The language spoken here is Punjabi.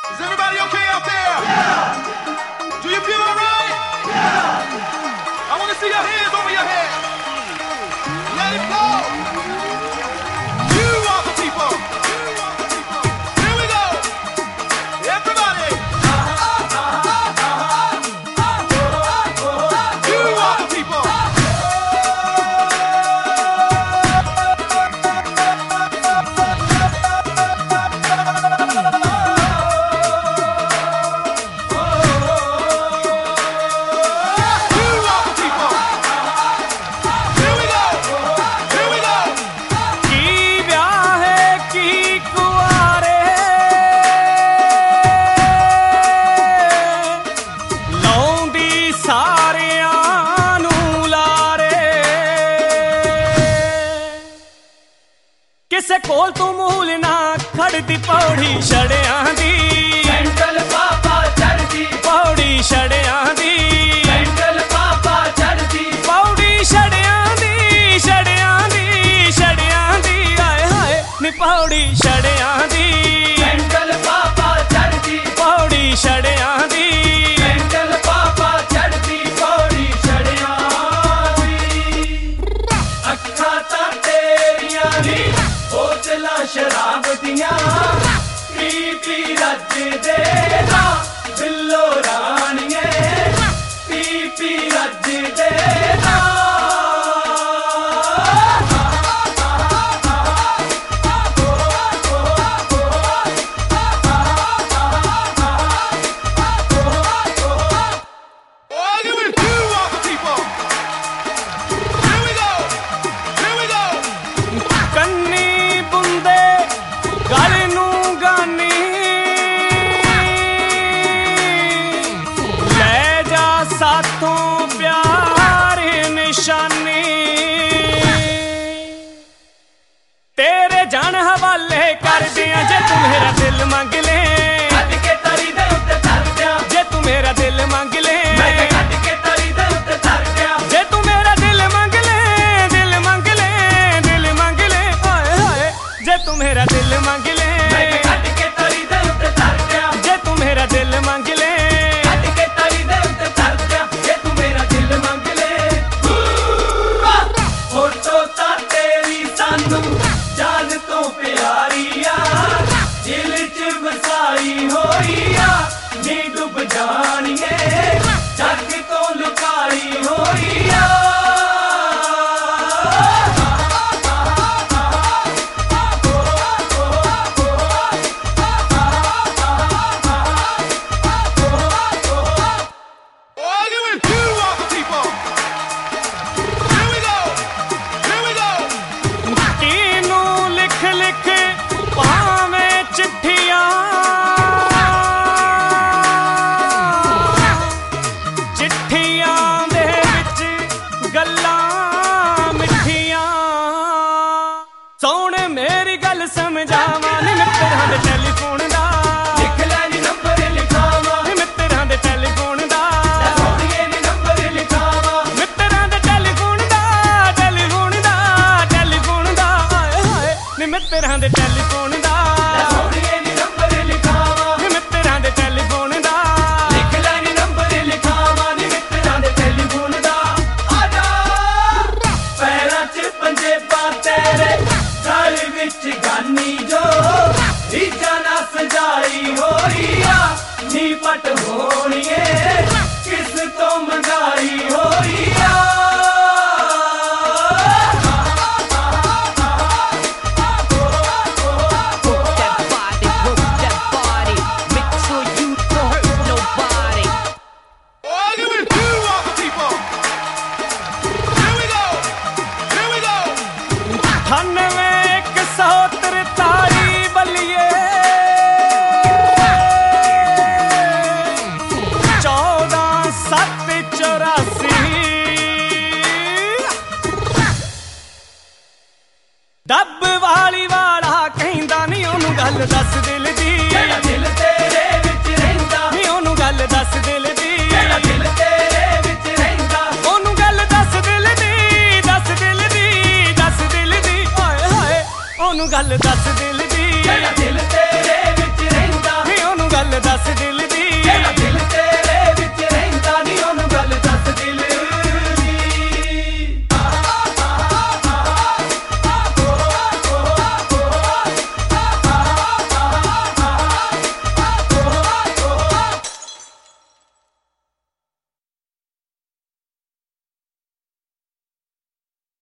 Is everybody okay out there? Yeah. Do you feel all right? Yeah. I want to see your hands over your head. Let it go. You are the people. Here we go. Everybody. You are the people. ਕਿਸੇ ਕੋਲ ਤੂੰ ਮੂਲ ਨਾ ਖੜਦੀ ਪੌੜੀ ਛੜਿਆਂ ਦੀ ਸੈਂਟਲ ਪਾਪਾ ਚੜਦੀ ਪੌੜੀ ਛੜਿਆਂ ਦੀ ਸੈਂਟਲ ਪਾਪਾ ਚੜਦੀ ਪੌੜੀ ਛੜਿਆਂ ਦੀ ਛੜਿਆਂ ਦੀ ਛੜਿਆਂ ਦੀ ਆਏ ਹਾਏ ਨੀ ਪੌੜੀ ਛੜਿਆਂ ਦੀ ਸੈਂਟਲ ਪਾਪਾ ਚੜਦੀ ਪੌੜੀ ਛੜਿਆਂ ਦੀ ਸੈਂਟਲ ਪਾਪਾ ਚੜਦੀ ਪੌੜੀ ਛੜਿਆਂ ਦੀ ਅੱਖਾਂ ਤਾਂ ਤੇਰੀਆਂ ਨੀ ਬੋਤਲਾਂ ਸ਼ਰਾਬ ਦੀਆਂ ਪੀ ਪੀ ਰੱਜਦੇ ਨਾ ਬਿੱਲੋ ਰਾਣੀਏ ਪੀ ਪੀ ਰੱਜਦੇ ਨਾ ਸਾਥੋਂ ਪਿਆਰ ਨਿਸ਼ਾਨੀ ਤੇਰੇ ਜਾਨ ਹਵਾਲੇ ਕਰਦਿਆਂ ਜੇ ਤੂੰ ਮੇਰਾ ਦਿਲ ਮੰਗ ਲੈ ਕੱਢ ਕੇ ਤਰੀ ਦੇ ਉੱਤੇ ਧਰ ਦਿਆਂ ਜੇ ਤੂੰ ਮੇਰਾ ਦਿਲ ਮੰਗ ਲੈ ਮੈਂ ਕੱਢ ਕੇ ਤਰੀ ਦੇ ਉੱਤੇ ਧਰ ਦਿਆਂ ਜੇ ਤੂੰ ਮੇਰਾ ਦਿਲ ਮੰਗ ਲੈ ਦਿਲ ਮੰਗ ਲੈ ਦਿਲ ਮੰਗ ਲੈ ਹਾਏ ਹਾਏ ਜੇ ਤੂੰ ਮੇਰਾ ਦਿਲ ਮੰਗ ਲੈ ਮੈਂ ਕੱਢ ਕੇ ਤਰੀ ਦੇ ਉੱਤੇ ਧਰ ਦਿਆਂ ਜੇ ਤੂੰ ਮੇਰਾ ਦਿਲ ਮੰਗ ਲੈ ਕੱਢ ਕੇ ਤਰੀ ਦੇ ਉੱਤੇ ਧਰ ਦਿਆਂ ਜੇ ਤੂੰ ਮੇਰਾ ਦਿਲ ਮੰਗ ਲੈ ਫੋਟੋ ਤਾਂ ਤੇਰੀ ਸਾਨੂੰ ਜਾਨ ਤੋਂ ਪਿਆਰੀ ਆ ਦਿਲ 'ਚ ਵਸਾਈ ਹੋਈ ਆ ਨੀ ਡੁੱਬ ਜਾਣੀਏ ਜੱਗ ਤੋਂ ਲੁਕਾਈ ਹੋਈ ਆ ਸੋਹਣੇ ਮੇਰੀ ਗੱਲ ਸਮਝਾਵਾਂ ਨੀ ਮਿੱਤਰਾਂ ਦੇ ਟੈਲੀਫੋਨ ਦਾ ਲਿਖ ਲੈ ਨੀ ਨੰਬਰ ਲਿਖਾਵਾਂ ਨੀ ਮਿੱਤਰਾਂ ਦੇ ਟੈਲੀਫੋਨ ਦਾ ਸੋਹਣੀਏ ਨੀ ਨੰਬਰ ਲਿਖਾਵਾਂ ਮਿੱਤਰਾਂ ਦੇ ਟੈਲੀਫੋਨ ਦਾ ਟੈਲੀਫੋਨ ਦਾ ਟੈਲੀਫੋਨ ਦਾ ਹਾਏ ਹਾਏ ਨੀ ਮਿੱਤਰਾਂ ਦੇ ਟੈਲੀਫੋਨ ਦਾ ਸੋਹਣੀਏ ਨੀ ਨੰਬਰ ਲਿਖਾਵਾਂ ਨੀ ਮਿੱਤਰਾਂ ਦੇ ਟੈਲੀਫੋਨ ਦਾ ਲਿਖ ਲੈ ਨੀ ਨੰਬਰ ਲਿਖਾਵਾਂ ਨੀ ਮਿੱਤਰਾਂ ਦੇ ਟੈਲੀਫੋਨ ਦਾ ਆ ਜਾ ਪੈਰਾਂ 'ਚ ਪੰਜੇਬਾਂ ਤੇਰੇ ਗਲ ਵਿੱਚ ਗਾਨੀ ਜੋ ਰੀਝਾਂ ਨਾਲ ਸਜਾਈ ਹੋਈ ਆ ਨੀ ਪਟ ਹੋਣੀਏ ਕਿਸ ਤੋਂ ਮੰਗਾਈ ਹੋਈ ਆ ਡੱਬ ਵਾਲੀ ਵਾਲਾ ਕਹਿੰਦਾ ਨੀ ਉਹਨੂੰ ਗੱਲ ਦੱਸ ਦਿਲ ਦੀ ਜਿਹੜਾ ਦਿਲ ਤੇਰੇ ਵਿੱਚ ਰਹਿੰਦਾ ਨੀ ਉਹਨੂੰ ਗੱਲ ਦੱਸ ਦਿਲ ਦੀ ਜਿਹੜਾ ਦਿਲ ਤੇਰੇ ਵਿੱਚ ਰਹਿੰਦਾ ਉਹਨੂੰ ਗੱਲ ਦੱਸ ਦਿਲ ਦੀ ਦੱਸ ਦਿਲ ਦੀ ਦੱਸ ਦਿਲ ਦੀ ਹਾਏ ਹਾਏ ਉਹਨੂੰ ਗੱਲ ਦੱਸ ਦਿਲ ਦੀ ਜਿਹੜਾ ਦਿਲ ਤੇਰੇ ਵਿੱਚ ਰਹਿੰਦਾ ਨੀ ਉਹਨੂੰ ਗੱਲ दस दिल दी